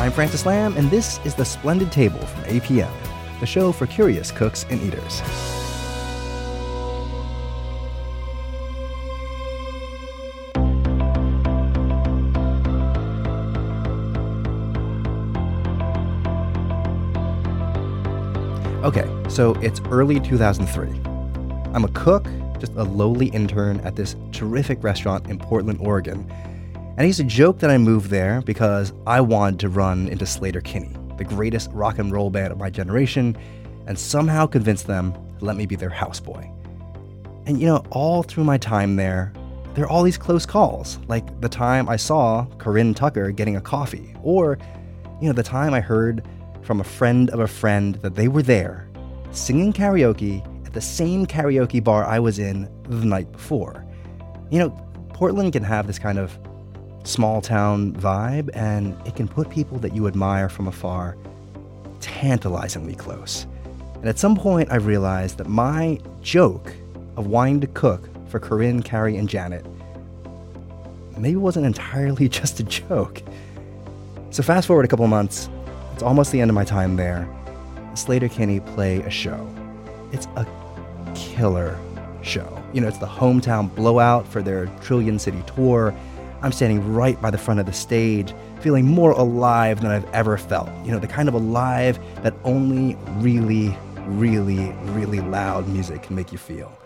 I'm Francis Lamb, and this is The Splendid Table from APM, the show for curious cooks and eaters. Okay, so it's early 2003. I'm a cook, just a lowly intern at this terrific restaurant in Portland, Oregon. And I used to joke that I moved there because I wanted to run into Sleater-Kinney, the greatest rock and roll band of my generation, and somehow convince them to let me be their houseboy. And all through my time there are all these close calls, like the time I saw Corinne Tucker getting a coffee, or, the time I heard from a friend of a friend that they were there, singing karaoke at the same karaoke bar I was in the night before. Portland can have this kind of small town vibe, and it can put people that you admire from afar tantalizingly close. And at some point, I realized that my joke of wanting to cook for Corinne, Carrie, and Janet maybe wasn't entirely just a joke. So fast forward a couple months, it's almost the end of my time there. Sleater-Kinney play a show. It's a killer show. It's the hometown blowout for their Trillion City tour. I'm standing right by the front of the stage, feeling more alive than I've ever felt. The kind of alive that only really, really, really loud music can make you feel.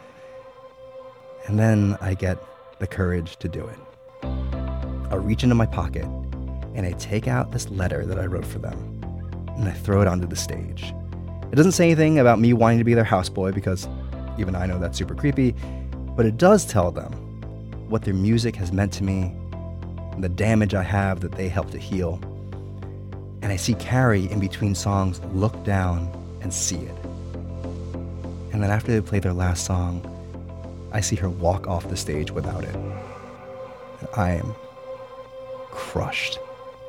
And then I get the courage to do it. I reach into my pocket and I take out this letter that I wrote for them, and I throw it onto the stage. It doesn't say anything about me wanting to be their houseboy, because even I know that's super creepy, but it does tell them what their music has meant to me, and the damage I have that they helped to heal. And I see Carrie in between songs look down and see it. And then after they play their last song, I see her walk off the stage without it. And I am crushed.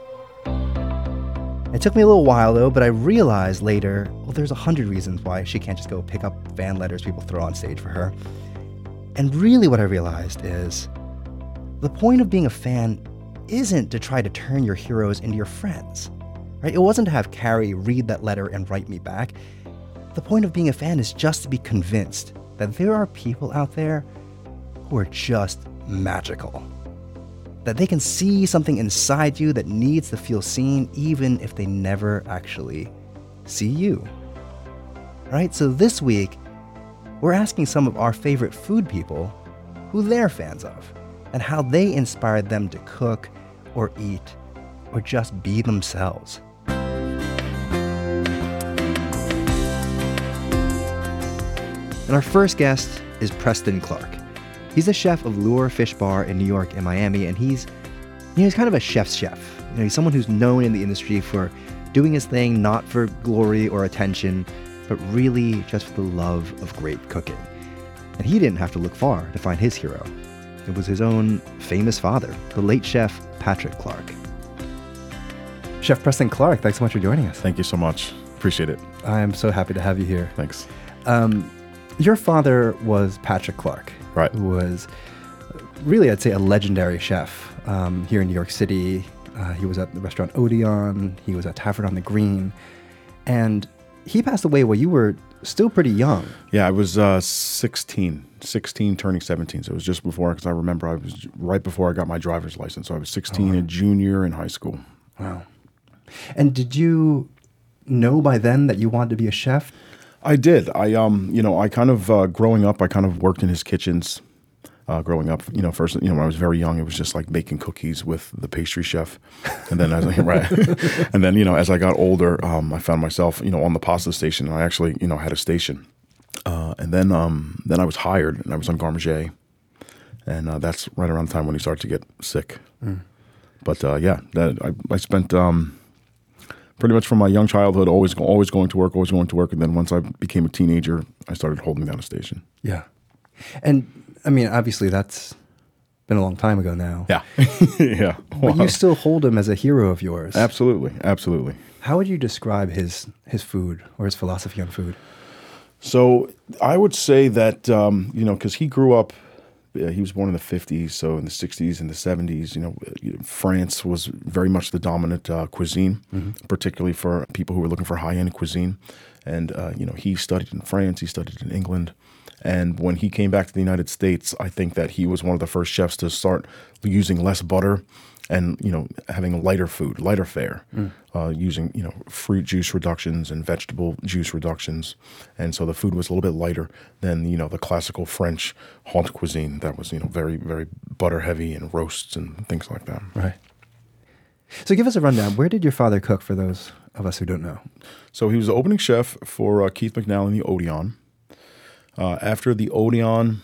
It took me a little while though, but I realized later, there's 100 reasons why she can't just go pick up fan letters people throw on stage for her. And really what I realized is the point of being a fan isn't to try to turn your heroes into your friends, right? It wasn't to have Carrie read that letter and write me back. The point of being a fan is just to be convinced that there are people out there who are just magical. That they can see something inside you that needs to feel seen, even if they never actually see you. Right? So this week, we're asking some of our favorite food people who they're fans of, and how they inspired them to cook or eat or just be themselves. And our first guest is Preston Clark. He's a chef of Lure Fish Bar in New York and Miami, and he's kind of a chef's chef. He's someone who's known in the industry for doing his thing not for glory or attention, but really just for the love of great cooking. And he didn't have to look far to find his hero. It was his own famous father, the late chef Patrick Clark. Chef Preston Clark, thanks so much for joining us. Thank you so much. Appreciate it. I'm so happy to have you here. Thanks. Your father was Patrick Clark. Right. Who was really, I'd say, a legendary chef here in New York City. He was at the restaurant Odeon. He was at Tavern on the Green. And he passed away while you were still pretty young. Yeah, I was 16 turning 17. So it was just before, because I remember I was right before I got my driver's license. So I was 16, a junior in high school. Wow. And did you know by then that you wanted to be a chef? I did. I kind of, growing up, I kind of worked in his kitchens. Growing up, first, when I was very young, it was just like making cookies with the pastry chef. And then as I got older, I found myself, on the pasta station. And I actually, had a station. And then I was hired, and I was on Garde Manger. And that's right around the time when he started to get sick. Mm. But I spent pretty much from my young childhood always going to work. And then once I became a teenager, I started holding down a station. Yeah. And I mean, obviously that's been a long time ago now. Yeah. Yeah. But you still hold him as a hero of yours. Absolutely. Absolutely. How would you describe his food or his philosophy on food? So I would say that, because he grew up, he was born in the 50s, so in the 60s and the 70s, France was very much the dominant cuisine, particularly for people who were looking for high-end cuisine. And, he studied in France, he studied in England. And when he came back to the United States, I think that he was one of the first chefs to start using less butter and, having lighter food, lighter fare, using, fruit juice reductions and vegetable juice reductions. And so the food was a little bit lighter than, the classical French haute cuisine that was, very, very butter heavy and roasts and things like that. Right. So give us a rundown. Where did your father cook for those of us who don't know? So he was the opening chef for Keith McNally and the Odeon. After the Odeon,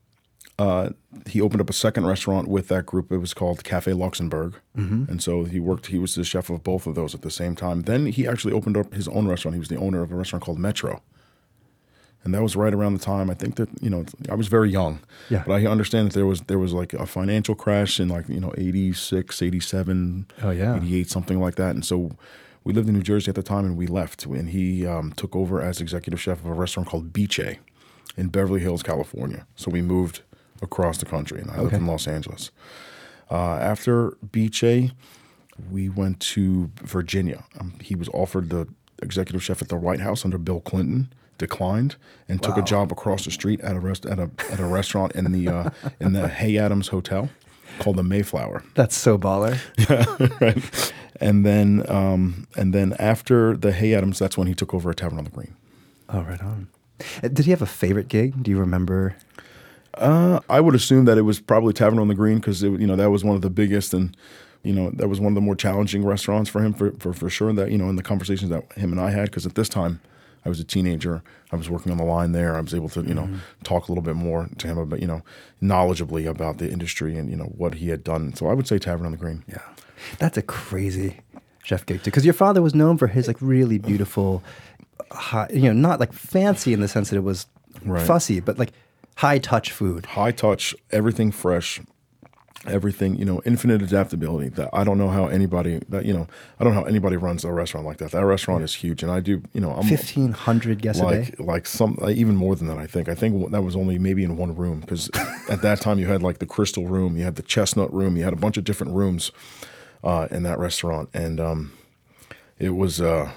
he opened up a second restaurant with that group. It was called Cafe Luxembourg. And so he was the chef of both of those at the same time. Then he actually opened up his own restaurant. He was the owner of a restaurant called Metro. And that was right around the time, I think that, I was very young. Yeah. But I understand that there was like a financial crash in 86, 87, 88, something like that. And so we lived in New Jersey at the time and we left. And he took over as executive chef of a restaurant called Biche in Beverly Hills, California. So we moved across the country, and I lived in Los Angeles. After Biche, we went to Virginia. He was offered the executive chef at the White House under Bill Clinton, declined, and took a job across the street at a restaurant in the Hay Adams Hotel called the Mayflower. That's so baller. Right. And then after the Hay Adams, that's when he took over a Tavern on the Green. Oh, right on. Did he have a favorite gig? Do you remember? I would assume that it was probably Tavern on the Green because that was one of the biggest and that was one of the more challenging restaurants for him for sure. That in the conversations that him and I had, because at this time I was a teenager, I was working on the line there. I was able to talk a little bit more to him about knowledgeably about the industry and what he had done. So I would say Tavern on the Green. Yeah, that's a crazy chef gig too. Because your father was known for his really beautiful, high, not like fancy in the sense that it was fussy, but like high touch food. High touch, everything fresh, everything, infinite adaptability. That I don't know how anybody runs a restaurant like that. That restaurant is huge, and I do, I'm 1,500 guests a day. Like even more than that. I think that was only maybe in one room because at that time you had like the Crystal Room, you had the Chestnut Room, you had a bunch of different rooms in that restaurant, and it was.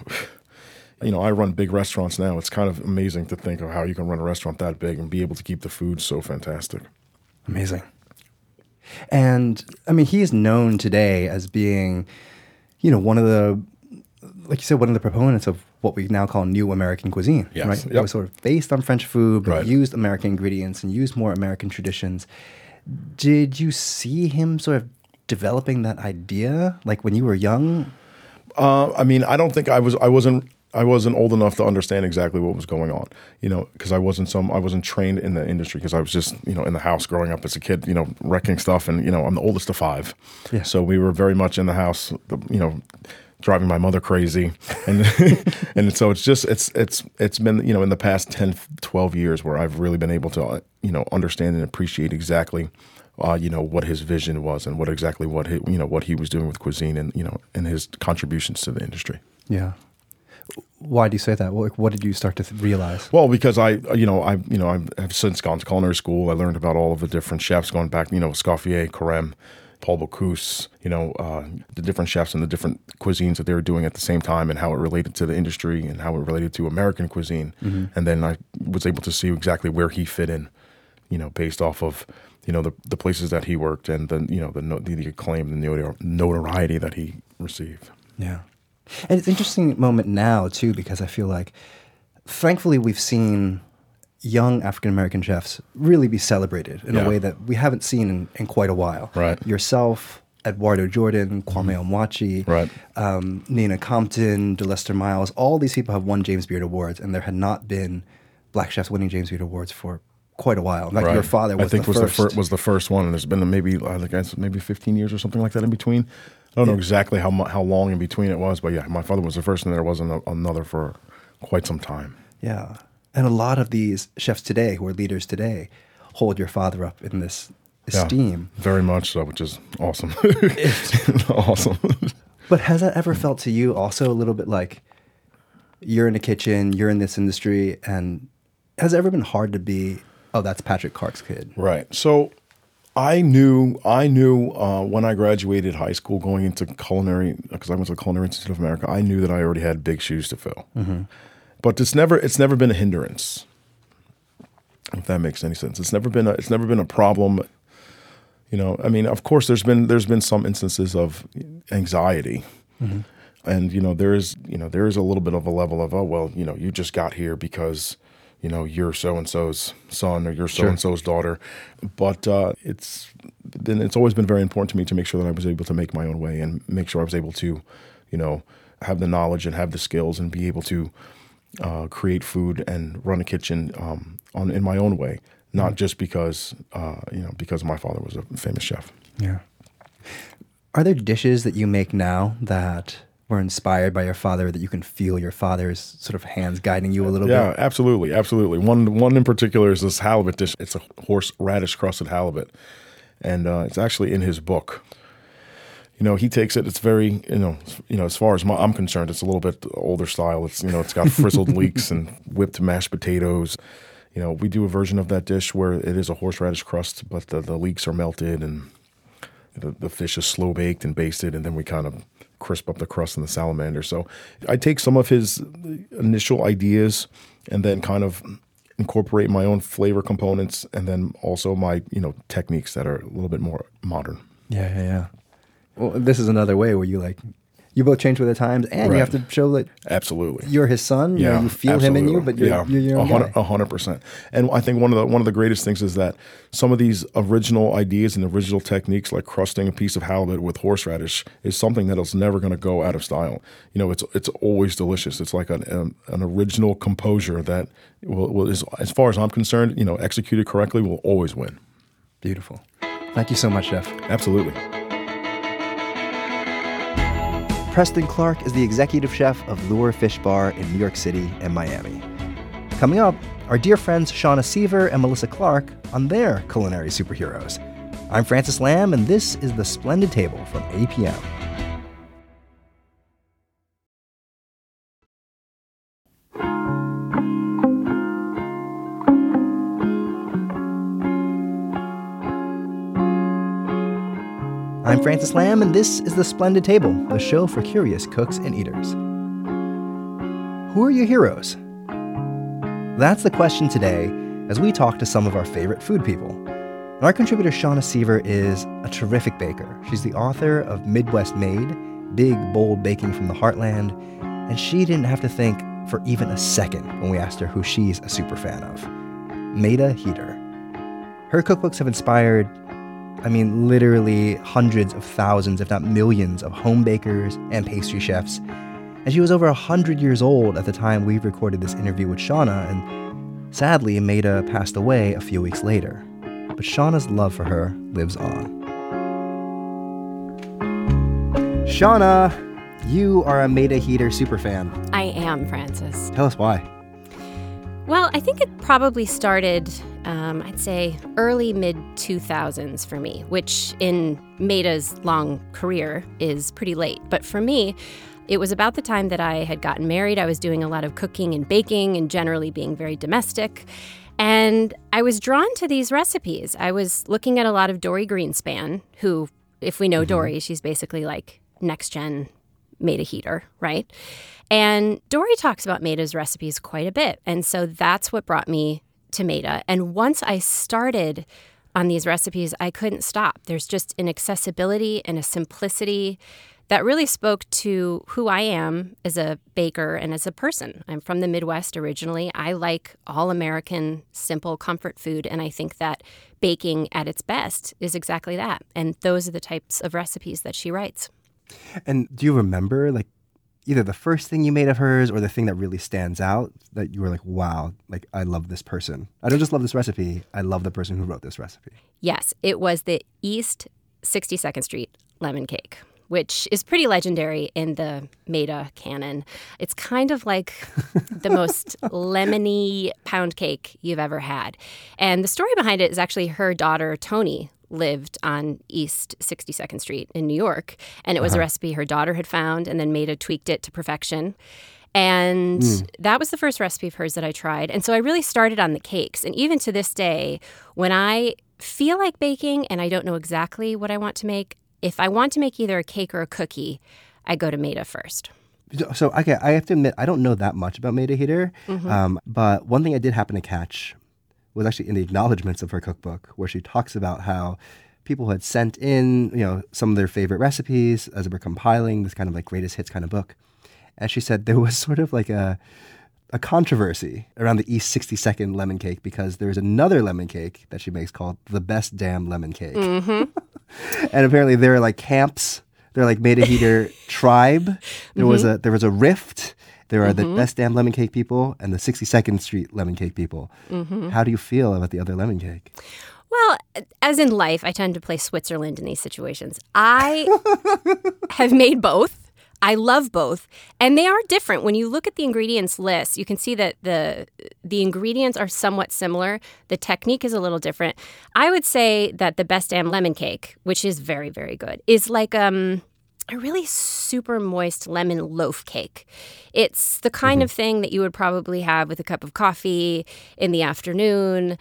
I run big restaurants now. It's kind of amazing to think of how you can run a restaurant that big and be able to keep the food so fantastic. Amazing. And I mean, he is known today as being, one of the, like you said, one of the proponents of what we now call new American cuisine. Yes. Right? Yep. It was sort of based on French food, but used American ingredients and used more American traditions. Did you see him sort of developing that idea, like when you were young? I don't think I wasn't old enough to understand exactly what was going on, because I wasn't trained in the industry because I was just, in the house growing up as a kid, wrecking stuff. And, I'm the oldest of five. Yeah. So we were very much in the house, driving my mother crazy. And, and so it's been, in the past 10, 12 years where I've really been able to, understand and appreciate exactly, what his vision was and what he was doing with cuisine and, and his contributions to the industry. Yeah. Why do you say that? What did you start to realize? Well, because I have since gone to culinary school. I learned about all of the different chefs going back, Escoffier, Carême, Paul Bocuse, the different chefs and the different cuisines that they were doing at the same time and how it related to the industry and how it related to American cuisine. Mm-hmm. And then I was able to see exactly where he fit in, based off of, the places that he worked and the acclaim, the notoriety that he received. Yeah. And it's an interesting moment now, too, because I feel like, thankfully, we've seen young African-American chefs really be celebrated in a way that we haven't seen in quite a while. Right. Yourself, Eduardo Jordan, Kwame Onwuachi, Nina Compton, DeLester Miles, all these people have won James Beard Awards, and there had not been black chefs winning James Beard Awards for quite a while. In fact, your father was the first. Was the first one, and there's been maybe 15 years or something like that in between. I don't know exactly how long in between it was, but yeah, my father was the first, and there wasn't another for quite some time. Yeah, and a lot of these chefs today, who are leaders today, hold your father up in this esteem. Yeah, very much so, which is awesome. Awesome. But has that ever felt to you also a little bit like you're in the kitchen, you're in this industry, and has it ever been hard to be Oh, that's Patrick Clark's kid. Right. So I knew when I graduated high school going into culinary, because I went to the Culinary Institute of America, I knew that I already had big shoes to fill. Mm-hmm. But it's never been a hindrance, if that makes any sense. It's never been a problem. You know, I mean, of course, there's been some instances of anxiety. Mm-hmm. And, there is a little bit of a level of, oh, well, you just got here because, you're so-and-so's son or you're so-and-so's daughter. But it's always been very important to me to make sure that I was able to make my own way and make sure I was able to, have the knowledge and have the skills and be able to create food and run a kitchen in my own way, not just because, because my father was a famous chef. Yeah. Are there dishes that you make now that were inspired by your father, that you can feel your father's sort of hands guiding you a little bit? Yeah, absolutely. Absolutely. One in particular is this halibut dish. It's a horseradish crusted halibut. And it's actually in his book. He takes it. It's very, as far as I'm concerned, it's a little bit older style. It's, it's got frizzled leeks and whipped mashed potatoes. We do a version of that dish where it is a horseradish crust, but the leeks are melted and the fish is slow baked and basted, and then we kind of crisp up the crust in the salamander. So I take some of his initial ideas and then kind of incorporate my own flavor components and then also my, techniques that are a little bit more modern. Yeah. Well, this is another way where you both change with the times, and you have to show that absolutely you're his son. Yeah, you feel absolutely. him in you, but you're your own guy. 100%. And I think one of the greatest things is that some of these original ideas and original techniques, like crusting a piece of halibut with horseradish, is something that is never going to go out of style. It's always delicious. It's like an original composure that is, as far as I'm concerned, executed correctly, will always win. Beautiful. Thank you so much, Chef. Absolutely. Preston Clark is the executive chef of Lure Fish Bar in New York City and Miami. Coming up, our dear friends Shauna Seaver and Melissa Clark on their culinary superheroes. I'm Francis Lamb, and this is The Splendid Table from APM. I'm Francis Lamb, and this is The Splendid Table, the show for curious cooks and eaters. Who are your heroes? That's the question today as we talk to some of our favorite food people. And our contributor, Shauna Seaver, is a terrific baker. She's the author of Midwest Made, Big, Bold Baking from the Heartland, and she didn't have to think for even a second when we asked her who she's a super fan of. Maida Heater. Her cookbooks have inspired literally hundreds of thousands, if not millions, of home bakers and pastry chefs. And she was over 100 years old at the time we recorded this interview with Shauna, and sadly, Maida passed away a few weeks later. But Shauna's love for her lives on. Shauna, you are a Maida Heater superfan. I am, Francis. Tell us why. Well, I think it probably started, I'd say, early mid-2000s for me, which in Maida's long career is pretty late. But for me, it was about the time that I had gotten married. I was doing a lot of cooking and baking and generally being very domestic. And I was drawn to these recipes. I was looking at a lot of Dorie Greenspan, who, if we know Dorie, she's basically like next-gen Maida Heater, right? And Dorie talks about Maida's recipes quite a bit. And so that's what brought me to Maida. And once I started on these recipes, I couldn't stop. There's just an accessibility and a simplicity that really spoke to who I am as a baker and as a person. I'm from the Midwest originally. I like all-American, simple comfort food, and I think that baking at its best is exactly that. And those are the types of recipes that she writes. And do you remember, either the first thing you made of hers or the thing that really stands out that you were like, wow, I love this person. I don't just love this recipe. I love the person who wrote this recipe. Yes, it was the East 62nd Street lemon cake, which is pretty legendary in the Maida canon. It's kind of like the most lemony pound cake you've ever had. And the story behind it is actually her daughter, Toni, lived on East 62nd Street in New York. And it was a recipe her daughter had found, and then Maida tweaked it to perfection. And that was the first recipe of hers that I tried. And so I really started on the cakes. And even to this day, when I feel like baking and I don't know exactly what I want to make, if I want to make either a cake or a cookie, I go to Maida first. So, okay, I have to admit, I don't know that much about Maida Heater, but one thing I did happen to catch was actually in the acknowledgments of her cookbook, where she talks about how people had sent in, some of their favorite recipes as they were compiling this kind of like greatest hits kind of book. And she said there was sort of like a controversy around the East 62nd lemon cake because there's another lemon cake that she makes called the Best Damn Lemon Cake. And apparently there are like camps. They're like Maida Heater tribe. There was a rift. There are the Best Damn Lemon Cake people and the 62nd Street Lemon Cake people. How do you feel about the other lemon cake? Well, as in life, I tend to play Switzerland in these situations. I have made both. I love both, and they are different. When you look at the ingredients list, you can see that the ingredients are somewhat similar. The technique is a little different. I would say that the Best Damn Lemon Cake, which is very, very good, is like a really super moist lemon loaf cake. It's the kind of thing that you would probably have with a cup of coffee in the afternoon,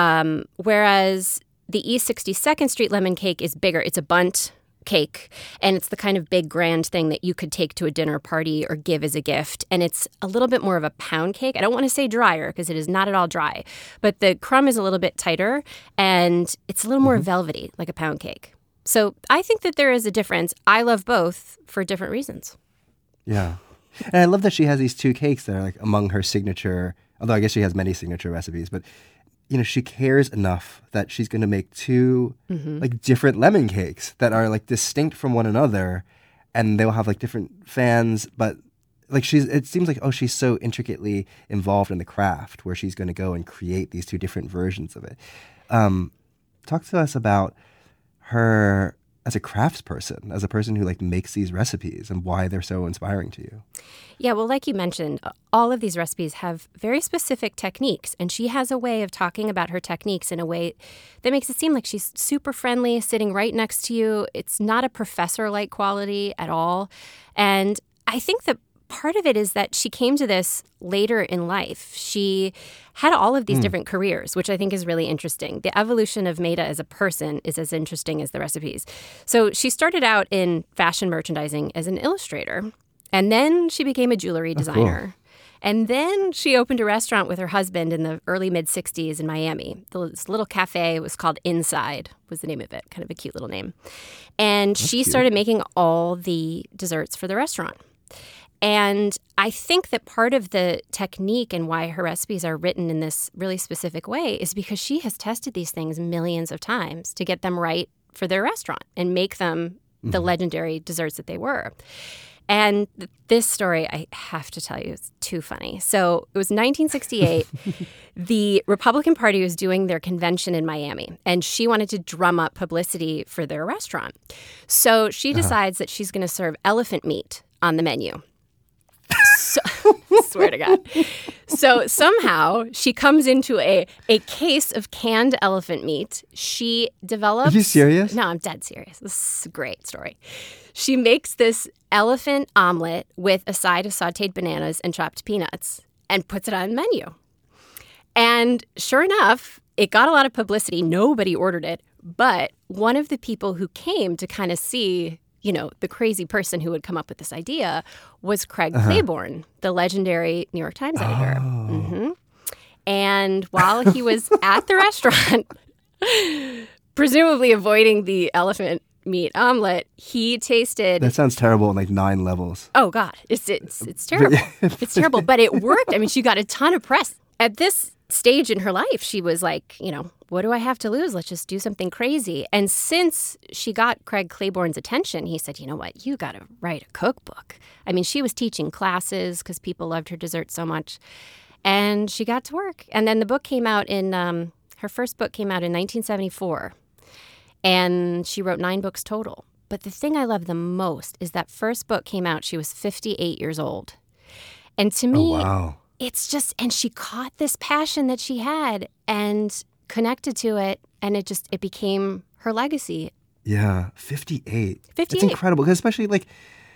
whereas the East 62nd Street lemon cake is bigger. It's a bundt cake, and it's the kind of big grand thing that you could take to a dinner party or give as a gift, and it's a little bit more of a pound cake. I don't want to say drier because it is not at all dry, but the crumb is a little bit tighter and it's a little more velvety, like a pound cake. So I think that there is a difference. I love both for different reasons. Yeah. And I love that she has these two cakes that are like among her signature, although I guess she has many signature recipes, but she cares enough that she's going to make two like different lemon cakes that are like distinct from one another, and they'll have like different fans, but like it seems like, she's so intricately involved in the craft where she's going to go and create these two different versions of it. Talk to us about her as a craftsperson, as a person who like makes these recipes and why they're so inspiring to you. Yeah, well, like you mentioned, all of these recipes have very specific techniques, and she has a way of talking about her techniques in a way that makes it seem like she's super friendly, sitting right next to you. It's not a professor-like quality at all. And I think that part of it is that she came to this later in life. She had all of these different careers, which I think is really interesting. The evolution of Maida as a person is as interesting as the recipes. So she started out in fashion merchandising as an illustrator, and then she became a jewelry designer. Cool. And then she opened a restaurant with her husband in the early mid-'60s in Miami. This little cafe was called Inside, was the name of it, kind of a cute little name. And she started making all the desserts for the restaurant. And I think that part of the technique and why her recipes are written in this really specific way is because she has tested these things millions of times to get them right for their restaurant and make them the legendary desserts that they were. And this story, I have to tell you, is too funny. So it was 1968. The Republican Party was doing their convention in Miami, and she wanted to drum up publicity for their restaurant. So she decides that she's going to serve elephant meat on the menu. So, swear to God. So somehow she comes into a case of canned elephant meat. She develops... Are you serious? No, I'm dead serious. This is a great story. She makes this elephant omelet with a side of sautéed bananas and chopped peanuts and puts it on the menu. And sure enough, it got a lot of publicity. Nobody ordered it. But one of the people who came to kind of see... the crazy person who would come up with this idea was Craig Claiborne, the legendary New York Times editor. And while he was at the restaurant, presumably avoiding the elephant meat omelet, he tasted... That sounds terrible on like 9 levels. Oh, God. It's terrible. It's terrible. But it worked. I mean, she got a ton of press. At this stage in her life, she was like, what do I have to lose? Let's just do something crazy. And since she got Craig Claiborne's attention, he said, you know what? You got to write a cookbook. I mean, she was teaching classes because people loved her dessert so much. And she got to work. And then the book came out her first book came out in 1974. And she wrote 9 books total. But the thing I love the most is that first book came out, she was 58 years old. And to me, it's just, and she caught this passion that she had and connected to it, and it became her legacy. Yeah, 58. 58. It's incredible, because especially like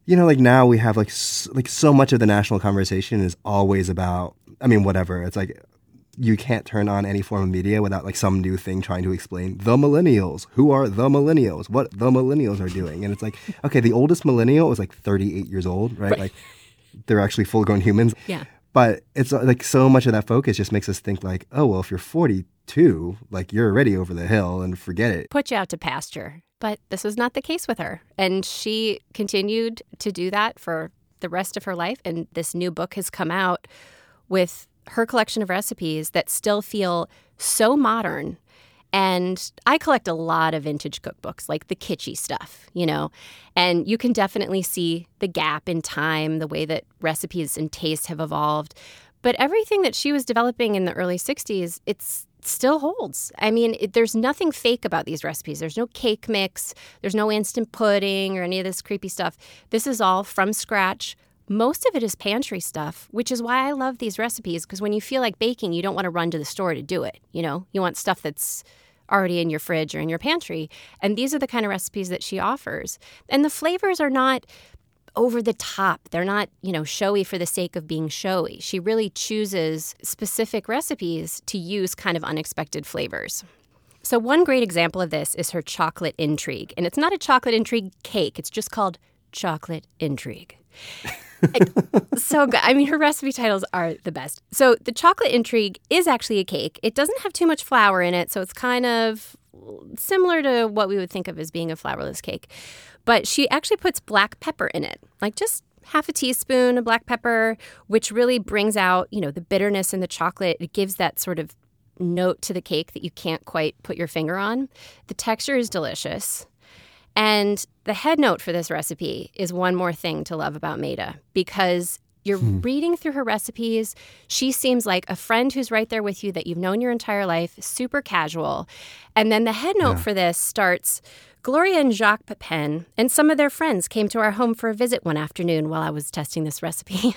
like now we have like so much of the national conversation is always about, whatever. It's like you can't turn on any form of media without like some new thing trying to explain the millennials. Who are the millennials? What the millennials are doing? And it's like, okay, the oldest millennial was like 38 years old, right? Like they're actually full-grown humans. Yeah. But it's like so much of that focus just makes us think like, oh, well, if you're 42, like you're already over the hill and forget it. Put you out to pasture. But this was not the case with her. And she continued to do that for the rest of her life. And this new book has come out with her collection of recipes that still feel so modern. And I collect a lot of vintage cookbooks, like the kitschy stuff, and you can definitely see the gap in time, the way that recipes and tastes have evolved. But everything that she was developing in the early 60s, it's still holds. There's nothing fake about these recipes. There's no cake mix. There's no instant pudding or any of this creepy stuff. This is all from scratch. Most of it is pantry stuff, which is why I love these recipes, because when you feel like baking, you don't want to run to the store to do it. You want stuff that's already in your fridge or in your pantry. And these are the kind of recipes that she offers. And the flavors are not over the top. They're not, showy for the sake of being showy. She really chooses specific recipes to use kind of unexpected flavors. So one great example of this is her chocolate intrigue. And it's not a chocolate intrigue cake. It's just called chocolate intrigue. So good. Her recipe titles are the best. So the chocolate intrigue is actually a cake. It doesn't have too much flour in it, so it's kind of similar to what we would think of as being a flourless cake. But she actually puts black pepper in it, like just half a teaspoon of black pepper, which really brings out, the bitterness in the chocolate. It gives that sort of note to the cake that you can't quite put your finger on. The texture is delicious. And the head note for this recipe is one more thing to love about Maida, because you're reading through her recipes. She seems like a friend who's right there with you that you've known your entire life, super casual. And then the head note for this starts, Gloria and Jacques Pepin and some of their friends came to our home for a visit one afternoon while I was testing this recipe.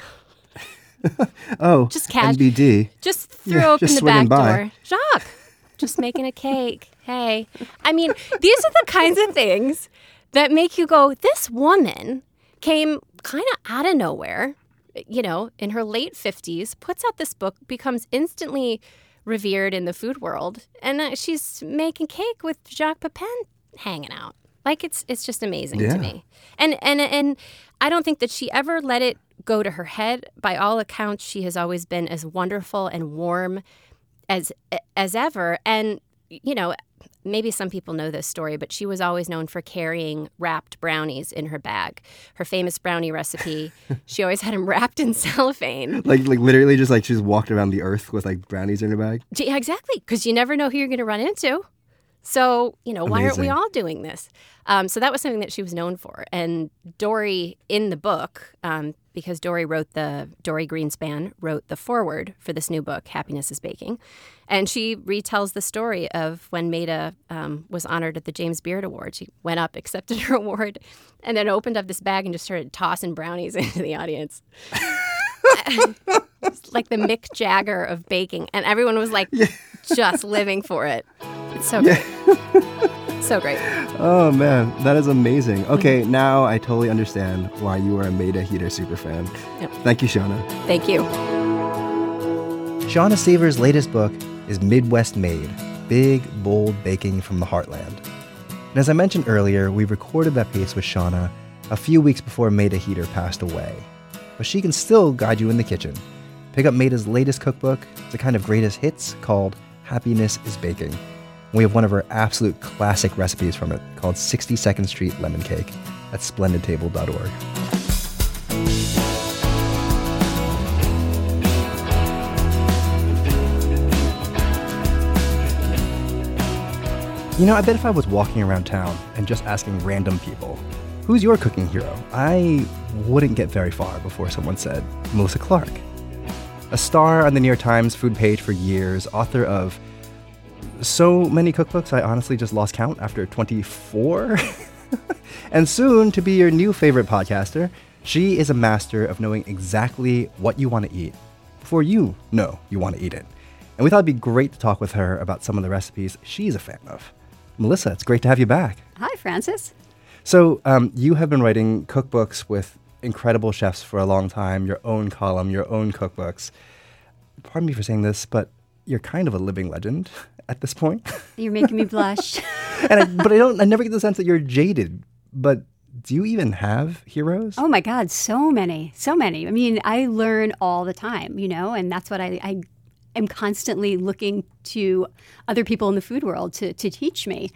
Oh, just NBD. Just threw open the back door. Jacques, just making a cake. Hey. These are the kinds of things that make you go, this woman came kind of out of nowhere, in her late 50s, puts out this book, becomes instantly revered in the food world, and she's making cake with Jacques Pepin hanging out. Like, it's just amazing to me. And I don't think that she ever let it go to her head. By all accounts, she has always been as wonderful and warm as ever. And, maybe some people know this story, but she was always known for carrying wrapped brownies in her bag. Her famous brownie recipe, she always had them wrapped in cellophane. Like literally just like she's walked around the earth with like brownies in her bag? Yeah, exactly, because you never know who you're going to run into. So, why aren't we all doing this? So that was something that she was known for. And Dorie, in the book, because Dorie Greenspan wrote the foreword for this new book, Happiness is Baking. And she retells the story of when Maida was honored at the James Beard Award. She went up, accepted her award, and then opened up this bag and just started tossing brownies into the audience. Like the Mick Jagger of baking. And everyone was like just living for it. It's so great. So great. Oh, man. That is amazing. Okay, now I totally understand why you are a Maida Heater superfan. Yep. Thank you, Shauna. Thank you. Shauna Sever's latest book is Midwest Made, Big, Bold Baking from the Heartland. And as I mentioned earlier, we recorded that piece with Shauna a few weeks before Maida Heater passed away. But she can still guide you in the kitchen. Pick up Maida's latest cookbook. It's a kind of greatest hits called Happiness is Baking. We have one of our absolute classic recipes from it called 62nd Street Lemon Cake at splendidtable.org. I bet if I was walking around town and just asking random people, who's your cooking hero? I wouldn't get very far before someone said Melissa Clark. A star on the New York Times food page for years, author of so many cookbooks I honestly just lost count after 24. And soon to be your new favorite podcaster, she is a master of knowing exactly what you want to eat before you know you want to eat it. And we thought it'd be great to talk with her about some of the recipes she's a fan of. Melissa, it's great to have you back. Hi, Francis. So you have been writing cookbooks with incredible chefs for a long time, your own column, your own cookbooks. Pardon me for saying this, but you're kind of a living legend at this point. You're making me blush. But I never get the sense that you're jaded. But do you even have heroes? Oh my God, so many, so many. I mean, I learn all the time, and that's what I am constantly looking to other people in the food world to teach me.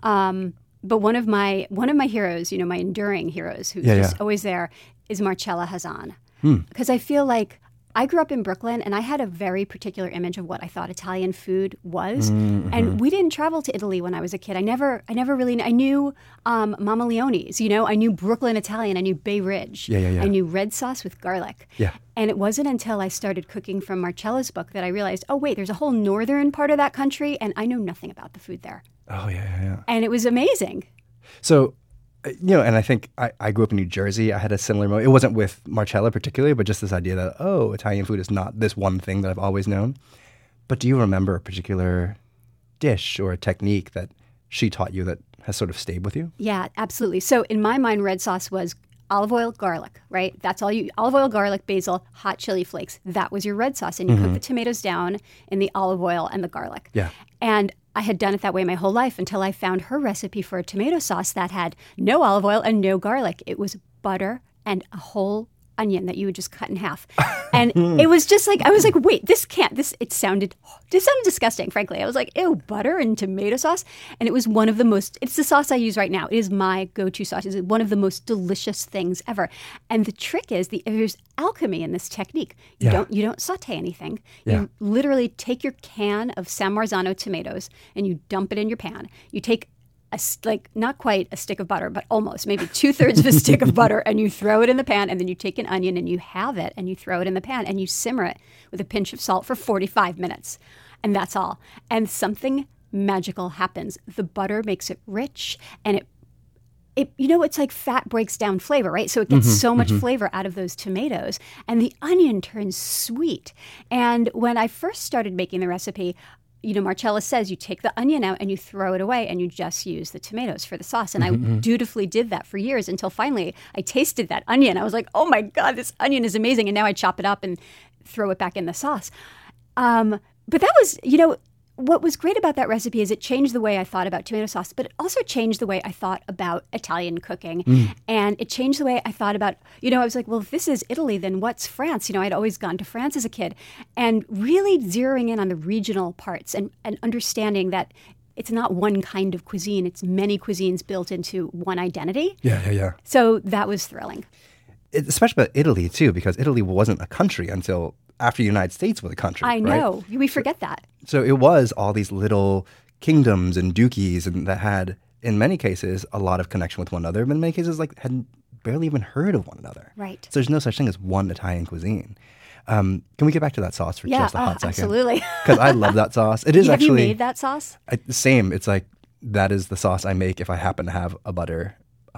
But one of my heroes, my enduring heroes, who's just always there, is Marcella Hazan. Because I feel like I grew up in Brooklyn, and I had a very particular image of what I thought Italian food was. And we didn't travel to Italy when I was a kid. I never really. I knew Mama Leone's. I knew Brooklyn Italian. I knew Bay Ridge. I knew red sauce with garlic. And it wasn't until I started cooking from Marcella's book that I realized, oh wait, there's a whole northern part of that country, and I know nothing about the food there. Oh yeah. And it was amazing. So. And I think I grew up in New Jersey. I had a similar moment. It wasn't with Marcella particularly, but just this idea that, Italian food is not this one thing that I've always known. But do you remember a particular dish or a technique that she taught you that has sort of stayed with you? Yeah, absolutely. So in my mind, red sauce was olive oil, garlic, right? That's all olive oil, garlic, basil, hot chili flakes. That was your red sauce. And you cook the tomatoes down in the olive oil and the garlic. Yeah. And I had done it that way my whole life until I found her recipe for a tomato sauce that had no olive oil and no garlic. It was butter and a whole onion that you would just cut in half. And it was just like, I was like, wait, it sounded disgusting, frankly. I was like, ew, butter and tomato sauce. And it was it's the sauce I use right now. It is my go-to sauce. It's one of the most delicious things ever. And the trick is, there's alchemy in this technique. You don't saute anything. You literally take your can of San Marzano tomatoes and you dump it in your pan. You take not quite a stick of butter, but almost, maybe 2/3 of a stick of butter, and you throw it in the pan, and then you take an onion and you halve it, and you throw it in the pan, and you simmer it with a pinch of salt for 45 minutes. And that's all. And something magical happens. The butter makes it rich, and it's like fat breaks down flavor, right? So it gets so much flavor out of those tomatoes, and the onion turns sweet. And when I first started making the recipe, Marcella says you take the onion out and you throw it away and you just use the tomatoes for the sauce. And I dutifully did that for years until finally I tasted that onion. I was like, oh my God, this onion is amazing. And now I chop it up and throw it back in the sauce. But that was, what was great about that recipe is it changed the way I thought about tomato sauce, but it also changed the way I thought about Italian cooking. And it changed the way I thought about, I was like, well, if this is Italy, then what's France? I'd always gone to France as a kid. And really zeroing in on the regional parts and understanding that it's not one kind of cuisine. It's many cuisines built into one identity. Yeah. So that was thrilling. Especially about Italy, too, because Italy wasn't a country until after the United States was a country. I know. Right? We forget that. So it was all these little kingdoms and duchies and that had, in many cases, a lot of connection with one another, but in many cases, had barely even heard of one another. Right. So there's no such thing as one Italian cuisine. Can we get back to that sauce for just a hot second? Absolutely. Because I love that sauce. It is Have actually... you made that sauce? Same. It's like, that is the sauce I make if I happen to have a butter.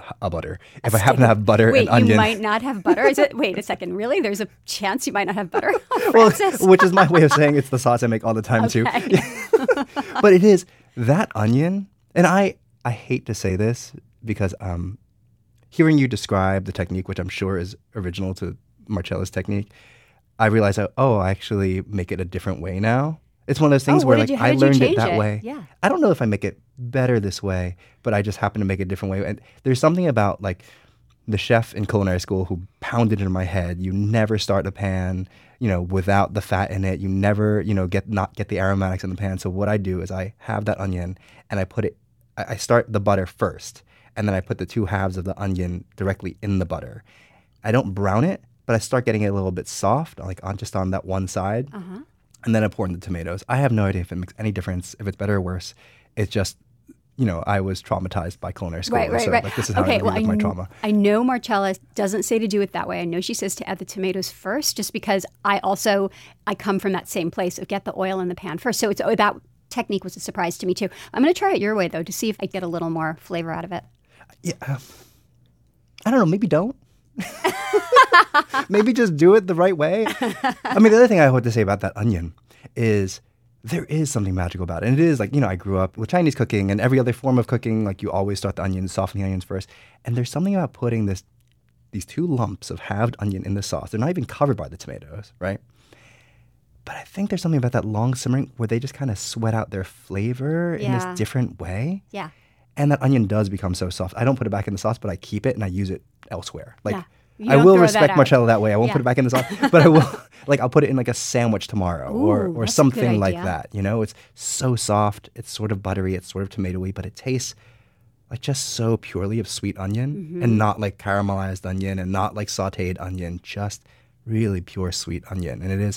If I happen to have butter and onion. Wait, you might not have butter? Wait a second, really? There's a chance you might not have butter? Well, which is my way of saying it's the sauce I make all the time, too. But it is that onion, and I hate to say this because hearing you describe the technique, which I'm sure is original to Marcella's technique, I realized, I actually make it a different way now. It's one of those things where I learned it that way. Yeah. I don't know if I make it better this way, but I just happen to make it a different way. And there's something about the chef in culinary school who pounded it in my head. You never start a pan, without the fat in it. You never, get the aromatics in the pan. So what I do is I have that onion and I start the butter first, and then I put the two halves of the onion directly in the butter. I don't brown it, but I start getting it a little bit soft, just on that one side. And then I pour in the tomatoes. I have no idea if it makes any difference, if it's better or worse. It's just, I was traumatized by culinary school. Right. This is how I deal with my trauma. I know Marcella doesn't say to do it that way. I know she says to add the tomatoes first, just because I come from that same place of get the oil in the pan first. So that technique was a surprise to me too. I'm going to try it your way though, to see if I get a little more flavor out of it. Yeah. I don't know. Maybe don't. Maybe just do it the right way. I mean, the other thing I want to say about that onion is there is something magical about it. And it is like, I grew up with Chinese cooking and every other form of cooking, like you always start the onions, soften the onions first. And there's something about putting these 2 lumps of halved onion in the sauce. They're not even covered by the tomatoes, right? But I think there's something about that long simmering where they just kind of sweat out their flavor in this different way. Yeah. And that onion does become so soft. I don't put it back in the sauce, but I keep it and I use it elsewhere. Like, You I don't will throw respect that out. Marcella that way. I won't put it back in the sauce, but I will, like, I'll put it in like a sandwich tomorrow or that's a good something like idea. that. It's so soft. It's sort of buttery. It's sort of tomatoey, but it tastes like just so purely of sweet onion and not like caramelized onion and not like sauteed onion, just really pure sweet onion. And it is,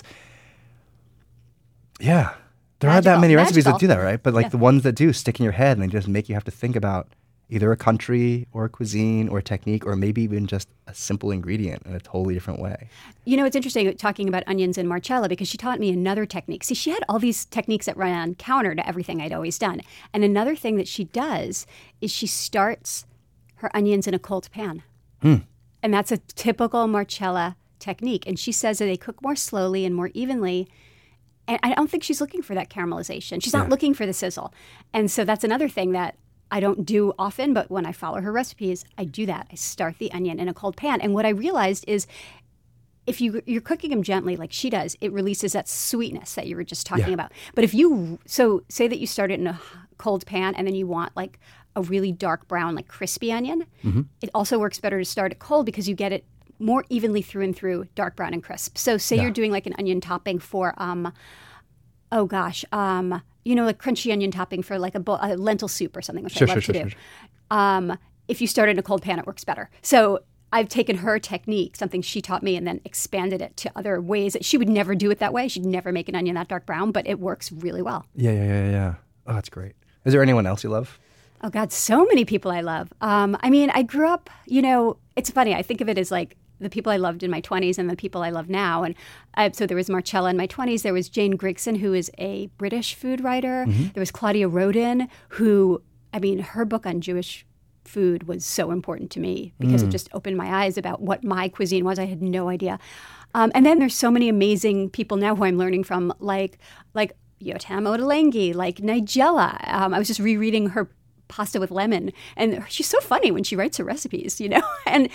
there aren't that many recipes that do that, right? But like the ones that do stick in your head and they just make you have to think about either a country or a cuisine or a technique or maybe even just a simple ingredient in a totally different way. It's interesting talking about onions and Marcella because she taught me another technique. See, she had all these techniques that run counter to everything I'd always done. And another thing that she does is she starts her onions in a cold pan. And that's a typical Marcella technique. And she says that they cook more slowly and more evenly. And I don't think she's looking for that caramelization. She's not looking for the sizzle. And so that's another thing that I don't do often, but when I follow her recipes, I do that. I start the onion in a cold pan. And what I realized is if you're cooking them gently like she does, it releases that sweetness that you were just talking about. But if say that you start it in a cold pan and then you want like a really dark brown, like crispy onion, it also works better to start it cold because you get it more evenly through and through, dark brown and crisp. So say you're doing like an onion topping for, like crunchy onion topping for like a lentil soup or something, which I love to do. If you start it in a cold pan, it works better. So I've taken her technique, something she taught me, and then expanded it to other ways that she would never do it that way. She'd never make an onion that dark brown, but it works really well. Yeah. Oh, that's great. Is there anyone else you love? Oh, God, so many people I love. I grew up, it's funny. I think of it as like the people I loved in my 20s and the people I love now. And so there was Marcella in my 20s. There was Jane Grigson, who is a British food writer. There was Claudia Roden, who, her book on Jewish food was so important to me because it just opened my eyes about what my cuisine was. I had no idea. And then there's so many amazing people now who I'm learning from, like Yotam Ottolenghi, like Nigella. I was just rereading her pasta with lemon, and she's so funny when she writes her recipes, And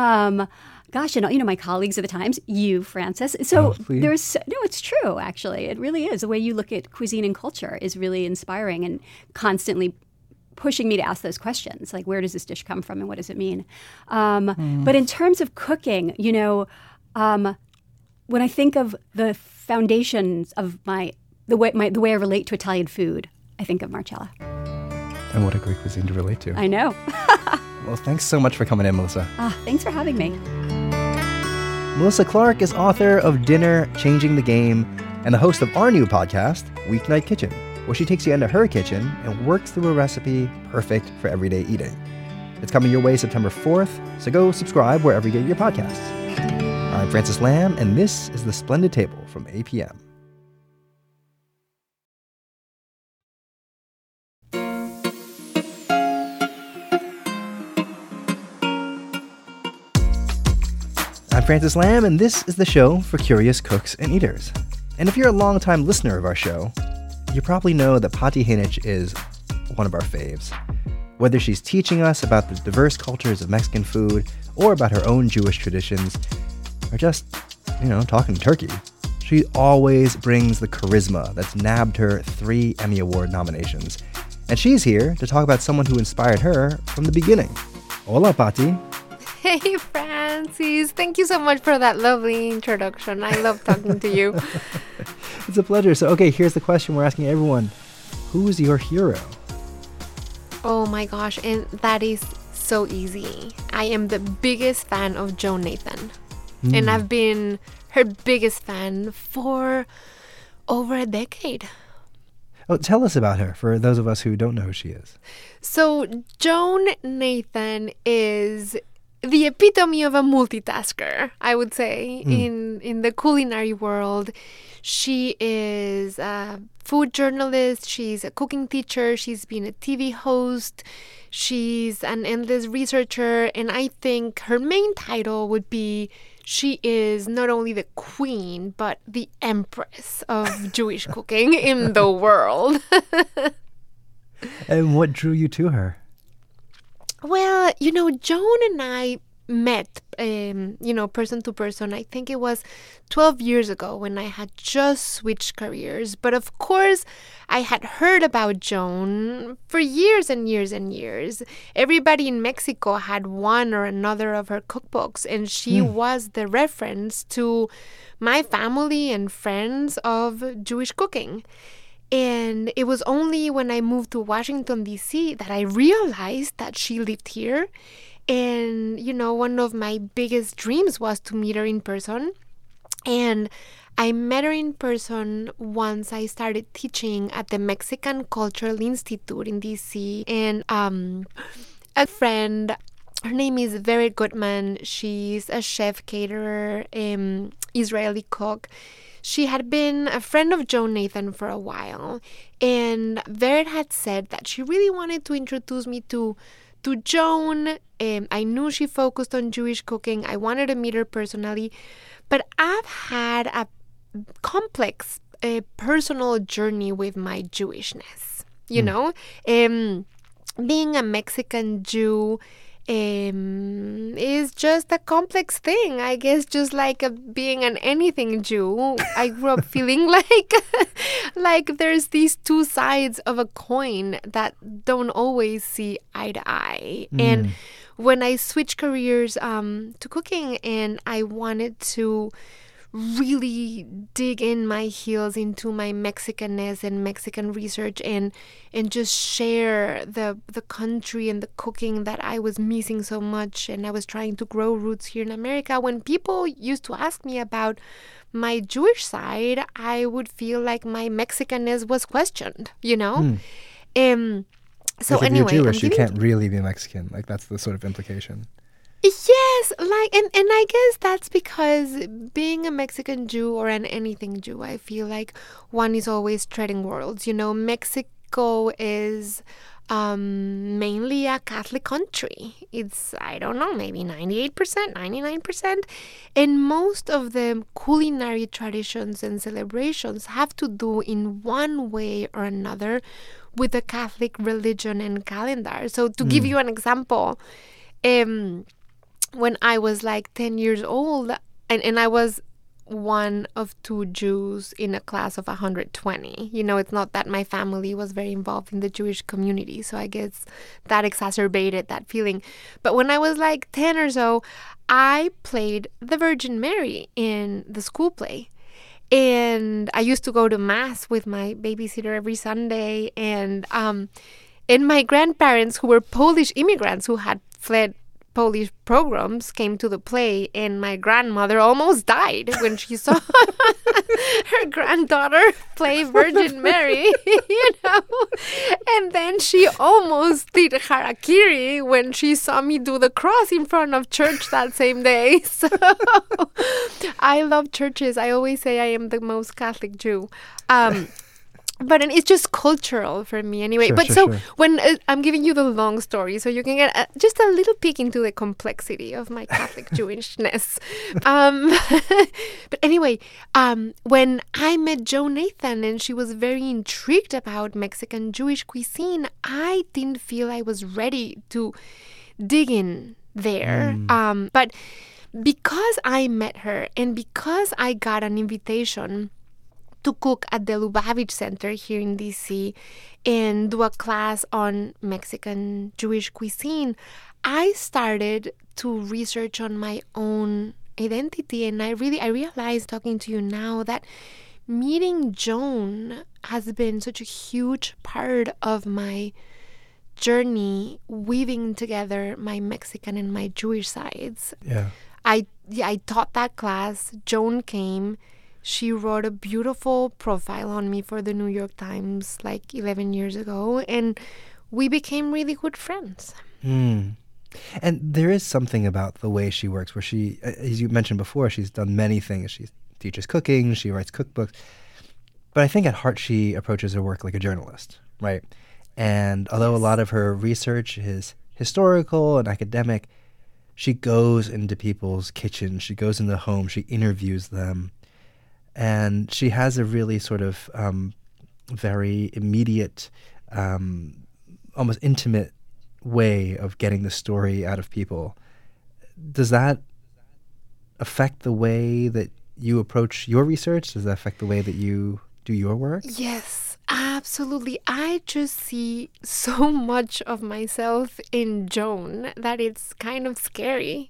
my colleagues at the Times, you, Frances. So it's true. Actually, it really is. The way you look at cuisine and culture is really inspiring and constantly pushing me to ask those questions, like where does this dish come from and what does it mean? But in terms of cooking, when I think of the foundations of the way I relate to Italian food, I think of Marcella. And what a great cuisine to relate to. I know. Well, thanks so much for coming in, Melissa. Thanks for having me. Melissa Clark is author of Dinner, Changing the Game, and the host of our new podcast, Weeknight Kitchen, where she takes you into her kitchen and works through a recipe perfect for everyday eating. It's coming your way September 4th, so go subscribe wherever you get your podcasts. I'm Francis Lam, and this is The Splendid Table from APM. I'm Francis Lam, and this is the show for curious cooks and eaters. And if you're a longtime listener of our show, you probably know that Pati Jinich is one of our faves. Whether she's teaching us about the diverse cultures of Mexican food, or about her own Jewish traditions, or just, talking turkey, she always brings the charisma that's nabbed her 3 Emmy Award nominations. And she's here to talk about someone who inspired her from the beginning. Hola, Pati. Hey, Francis. Thank you so much for that lovely introduction. I love talking to you. It's a pleasure. So, okay, here's the question we're asking everyone. Who's your hero? Oh my gosh, and that is so easy. I am the biggest fan of Joan Nathan. And I've been her biggest fan for over a decade. Oh, tell us about her, for those of us who don't know who she is. So Joan Nathan is the epitome of a multitasker, I would say, in the culinary world. She is a food journalist. She's a cooking teacher. She's been a TV host. She's an endless researcher. And I think her main title would be she is not only the queen, but the empress of Jewish cooking in the world. And what drew you to her? Well, Joan and I met, person to person. I think it was 12 years ago when I had just switched careers. But of course, I had heard about Joan for years and years and years. Everybody in Mexico had one or another of her cookbooks, and she was the reference to my family and friends of Jewish cooking. And it was only when I moved to Washington, D.C. that I realized that she lived here. And, one of my biggest dreams was to meet her in person. And I met her in person once I started teaching at the Mexican Cultural Institute in D.C. And a friend, her name is Vered Goodman. She's a chef, caterer, Israeli cook. She had been a friend of Joan Nathan for a while, and Vered had said that she really wanted to introduce me to Joan. I knew she focused on Jewish cooking. I wanted to meet her personally, but I've had a complex personal journey with my Jewishness, being a Mexican Jew is just a complex thing, I guess, just like being an anything Jew. I grew up feeling like there's these two sides of a coin that don't always see eye to eye. And when I switched careers to cooking, and I wanted to really dig in my heels into my Mexicanness and Mexican research and just share the country and the cooking that I was missing so much, and I was trying to grow roots here in America. When people used to ask me about my Jewish side, I would feel like my Mexicanness was questioned, So Like, anyway, if you're Jewish, you can't really be Mexican. Like, that's the sort of implication. Yes, and I guess that's because being a Mexican Jew or an anything Jew, I feel like one is always treading worlds. Mexico is mainly a Catholic country. It's, I don't know, maybe 98%, 99%. And most of the culinary traditions and celebrations have to do in one way or another with the Catholic religion and calendar. So to give you an example, when I was like 10 years old, and I was one of two Jews in a class of 120. It's not that my family was very involved in the Jewish community, so I guess that exacerbated that feeling. But when I was like 10 or so, I played the Virgin Mary in the school play. And I used to go to Mass with my babysitter every Sunday. And my grandparents, who were Polish immigrants who had fled Polish pogroms, came to the play, and my grandmother almost died when she saw her granddaughter play Virgin Mary, And then she almost did harakiri when she saw me do the cross in front of church that same day. So I love churches. I always say I am the most Catholic Jew. But it's just cultural for me anyway. Sure. When I'm giving you the long story, so you can get just a little peek into the complexity of my Catholic Jewishness. But anyway, when I met Joan Nathan and she was very intrigued about Mexican Jewish cuisine, I didn't feel I was ready to dig in there. But because I met her and because I got an invitation to cook at the Lubavitch Center here in D.C. and do a class on Mexican Jewish cuisine, I started to research on my own identity. And I realized, talking to you now, that meeting Joan has been such a huge part of my journey, weaving together my Mexican and my Jewish sides. Yeah. I taught that class. Joan came. She wrote a beautiful profile on me for the New York Times like 11 years ago, and we became really good friends. And there is something about the way she works where she, as you mentioned before, she's done many things. She teaches cooking, she writes cookbooks. But I think at heart she approaches her work like a journalist, right? And although a lot of her research is historical and academic, she goes into people's kitchens, she goes into homes, she interviews them. And she has a really sort of very immediate, almost intimate way of getting the story out of people. Does that affect the way that you approach your research? Does that affect the way that you do your work? Yes, absolutely. I just see so much of myself in Joan that it's kind of scary.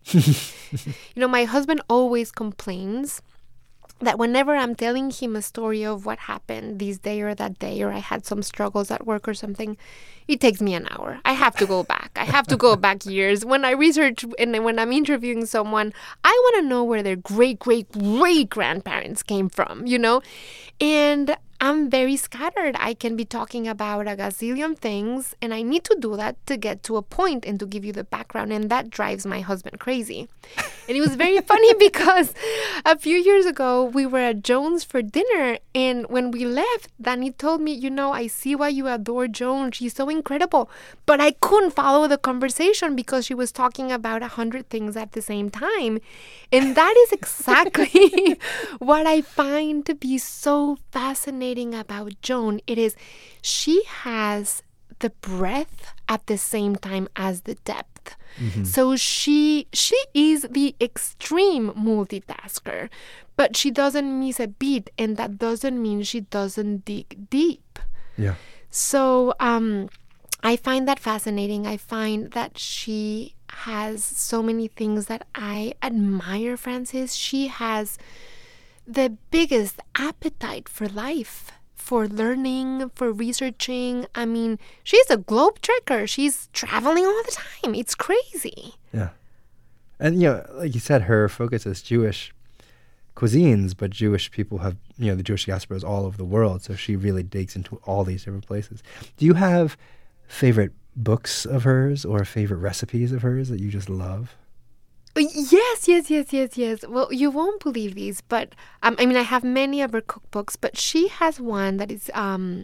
My husband always complains that whenever I'm telling him a story of what happened this day or that day, or I had some struggles at work or something, it takes me an hour. I have to go back. I have to go back years. When I research and when I'm interviewing someone, I want to know where their great-great-great-grandparents came from, And I'm very scattered. I can be talking about a gazillion things, and I need to do that to get to a point and to give you the background, and that drives my husband crazy. And it was very funny because a few years ago, we were at Joan's for dinner, and when we left, Danny told me, I see why you adore Joan. She's so incredible. But I couldn't follow the conversation because she was talking about 100 things at the same time. And that is exactly what I find to be so fascinating about Joan. It is she has the breadth at the same time as the depth. Mm-hmm. So she is the extreme multitasker, but she doesn't miss a beat, and that doesn't mean she doesn't dig deep. Yeah. So I find that fascinating. I find that she has so many things that I admire, Francis. She has the biggest appetite for life, for learning, for researching. I mean, she's a globe trekker. She's traveling all the time. It's crazy. Yeah. And, like you said, her focus is Jewish cuisines, but Jewish people have, the Jewish diaspora is all over the world. So she really digs into all these different places. Do you have favorite books of hers or favorite recipes of hers that you just love? Yes. Well, you won't believe these, but I have many of her cookbooks, but she has one that is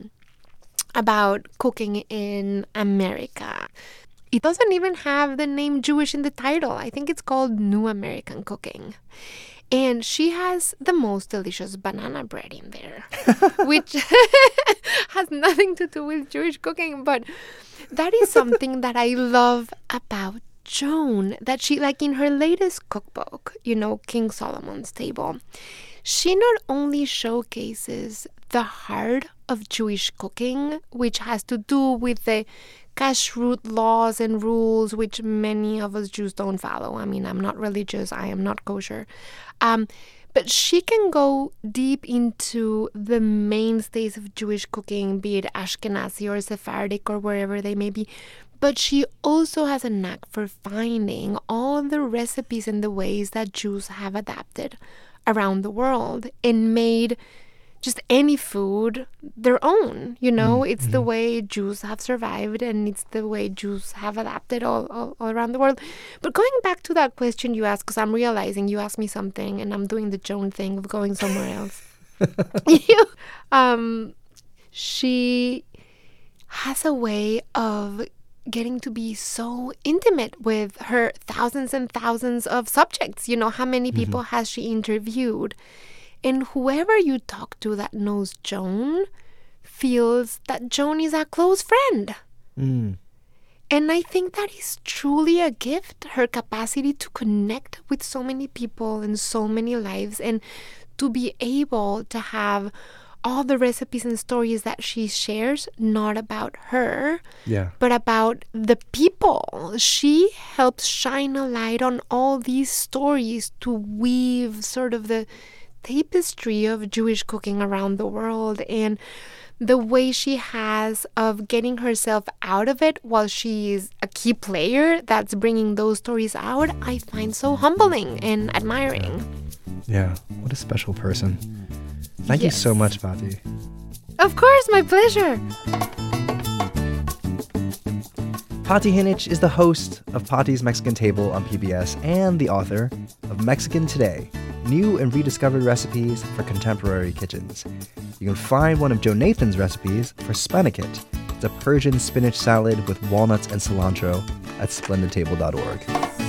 about cooking in America. It doesn't even have the name Jewish in the title. I think it's called New American Cooking. And she has the most delicious banana bread in there, which has nothing to do with Jewish cooking, but that is something that I love about Joan, that she, like in her latest cookbook, King Solomon's Table, she not only showcases the heart of Jewish cooking, which has to do with the kashrut laws and rules, which many of us Jews don't follow. I mean, I'm not religious. I am not kosher. But she can go deep into the mainstays of Jewish cooking, be it Ashkenazi or Sephardic or wherever they may be. But she also has a knack for finding all the recipes and the ways that Jews have adapted around the world and made just any food their own. It's the way Jews have survived, and it's the way Jews have adapted all around the world. But going back to that question you asked, because I'm realizing you asked me something and I'm doing the Joan thing of going somewhere else. She has a way of getting to be so intimate with her thousands and thousands of subjects. How many people has she interviewed? And whoever you talk to that knows Joan feels that Joan is a close friend. Mm. And I think that is truly a gift, her capacity to connect with so many people and so many lives, and to be able to have all the recipes and stories that she shares, not about her, but about the people. She helps shine a light on all these stories to weave sort of the tapestry of Jewish cooking around the world, and the way she has of getting herself out of it while she is a key player that's bringing those stories out, I find so humbling and admiring. Yeah, what a special person. Thank you so much, Bati. Of course, my pleasure. Pati Hinich is the host of Pati's Mexican Table on PBS and the author of Mexican Today, New and Rediscovered Recipes for Contemporary Kitchens. You can find one of Joe Nathan's recipes for Spanakit. It's a Persian spinach salad with walnuts and cilantro at splendidtable.org.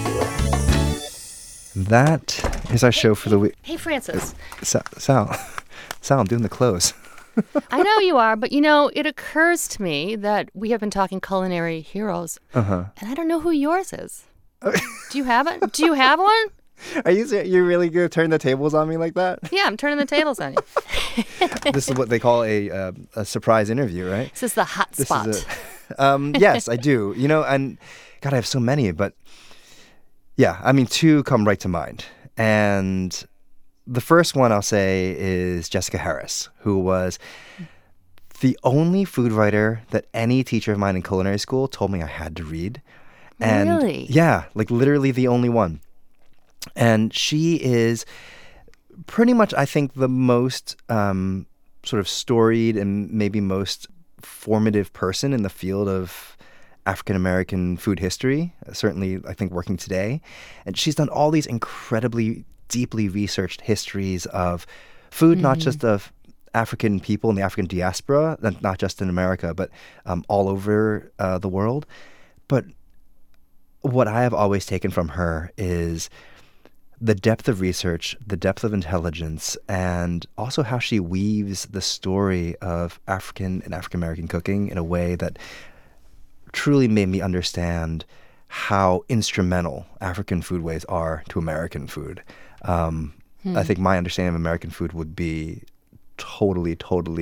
That is our show for the week. Hey, Francis. Sal, I'm doing the close. I know you are, but it occurs to me that we have been talking culinary heroes, and I don't know who yours is. Do you have it? Do you have one? Are you really going to turn the tables on me like that? Yeah, I'm turning the tables on you. This is what they call a surprise interview, right? This is the hot spot. Yes, I do. And God, I have so many, but yeah, I mean, two come right to mind. And the first one I'll say is Jessica Harris, who was the only food writer that any teacher of mine in culinary school told me I had to read. And really? Yeah, like literally the only one. And she is pretty much, I think, the most sort of storied and maybe most formative person in the field of African-American food history, certainly, I think, working today. And she's done all these incredibly deeply researched histories of food, not just of African people in the African diaspora, not just in America, but all over the world. But what I have always taken from her is the depth of research, the depth of intelligence, and also how she weaves the story of African and African-American cooking in a way that truly made me understand how instrumental African foodways are to American food. I think my understanding of American food would be totally,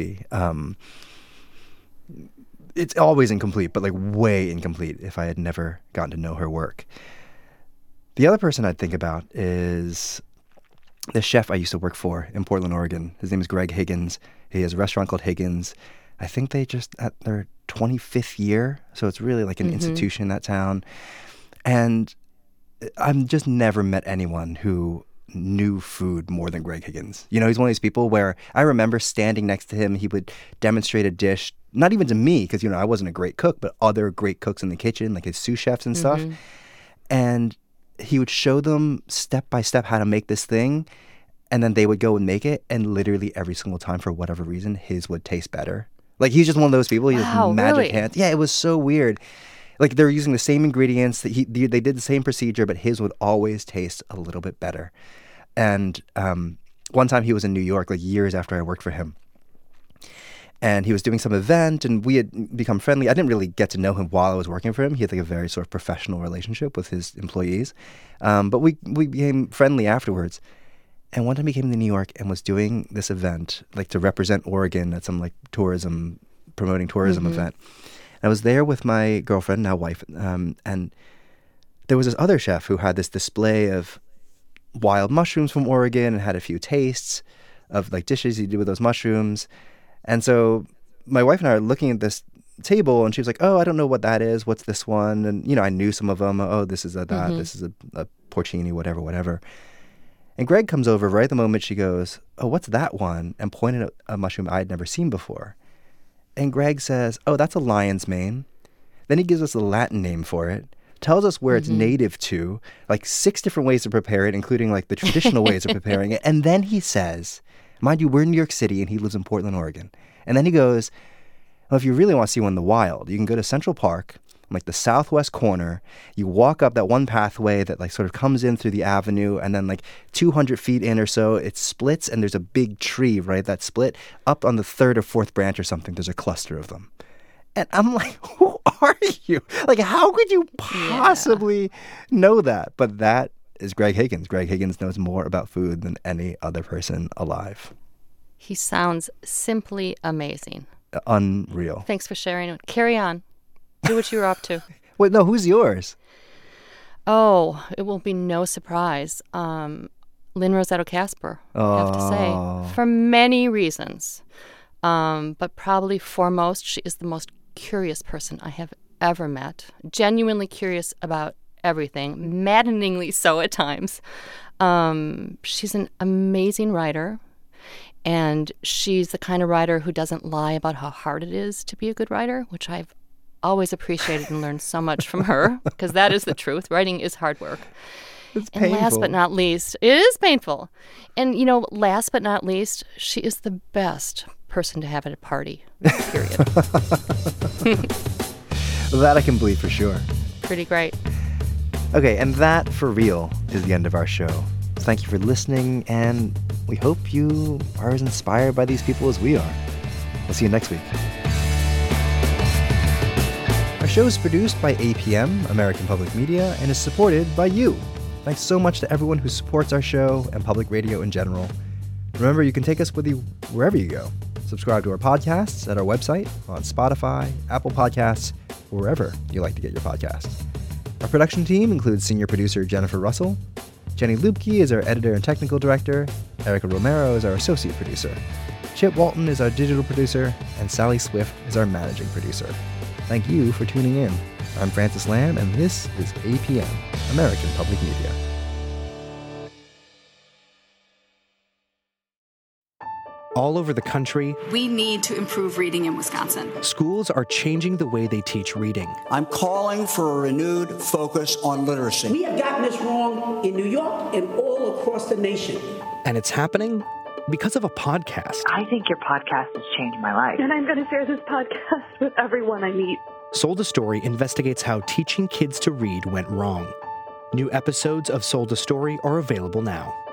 it's always incomplete, but like way incomplete if I had never gotten to know her work. The other person I'd think about is the chef I used to work for in Portland, Oregon. His name is Greg Higgins. He has a restaurant called Higgins. I think they just at their 25th year, so it's really like an institution in that town. And I've just never met anyone who knew food more than Greg Higgins. He's one of these people where I remember standing next to him. He would demonstrate a dish, not even to me, because, I wasn't a great cook, but other great cooks in the kitchen, like his sous chefs and stuff. And he would show them step by step how to make this thing, and then they would go and make it, and literally every single time, for whatever reason, his would taste better. Like, he's just one of those people. He has magic hands. Yeah, it was so weird. Like, they're using the same ingredients. They did the same procedure, but his would always taste a little bit better. And one time he was in New York, like years after I worked for him. And he was doing some event, and we had become friendly. I didn't really get to know him while I was working for him. He had like a very sort of professional relationship with his employees. But we became friendly afterwards. And one time he came to New York and was doing this event, like to represent Oregon at some like promoting tourism event. And I was there with my girlfriend, now wife, and there was this other chef who had this display of wild mushrooms from Oregon and had a few tastes of like dishes he did with those mushrooms. And so my wife and I are looking at this table, and she was like, "Oh, I don't know what that is. What's this one?" And I knew some of them. Oh, this is that. This is a porcini, whatever. And Greg comes over right at the moment she goes, "Oh, what's that one?" and pointed at a mushroom I had never seen before. And Greg says, "Oh, that's a lion's mane." Then he gives us the Latin name for it, tells us where it's native to, like 6 different ways to prepare it, including like the traditional ways of preparing it. And then he says, mind you, we're in New York City and he lives in Portland, Oregon. And then he goes, "Well, if you really want to see one in the wild, you can go to Central Park, like the southwest corner. You walk up that one pathway that like sort of comes in through the avenue, and then like 200 feet in or so, it splits, and there's a big tree, right? That split up on the 3rd or 4th branch or something. There's a cluster of them." And I'm like, who are you? Like, how could you possibly know that? But that is Greg Higgins. Greg Higgins knows more about food than any other person alive. He sounds simply amazing. Unreal. Thanks for sharing it. Carry on. Do what you were up to. Wait, no, who's yours? Oh, it will be no surprise. Lynn Rossetto Kasper, I have to say, for many reasons. But probably foremost, she is the most curious person I have ever met. Genuinely curious about everything, maddeningly so at times. She's an amazing writer, and she's the kind of writer who doesn't lie about how hard it is to be a good writer, which I've always appreciated and learned so much from her, because that is the truth. Writing is hard work. It's and painful. last but not least, it is painful. And, last but not least, she is the best person to have at a party, period. That I can believe for sure. Pretty great. Okay, and that, for real, is the end of our show. Thank you for listening, and we hope you are as inspired by these people as we are. We'll see you next week. Our show is produced by APM, American Public Media, and is supported by you. Thanks so much to everyone who supports our show and public radio in general. Remember, you can take us with you wherever you go. Subscribe to our podcasts at our website, on Spotify, Apple Podcasts, or wherever you like to get your podcasts. Our production team includes senior producer Jennifer Russell. Jenny Lubke is our editor and technical director. Erica Romero is our associate producer. Chip Walton is our digital producer. And Sally Swift is our managing producer. Thank you for tuning in. I'm Francis Lamb, and this is APM, American Public Media. All over the country, we need to improve reading in Wisconsin. Schools are changing the way they teach reading. I'm calling for a renewed focus on literacy. We have gotten this wrong in New York and all across the nation. And it's happening because of a podcast. I think your podcast has changed my life. And I'm going to share this podcast with everyone I meet. Sold a Story investigates how teaching kids to read went wrong. New episodes of Sold a Story are available now.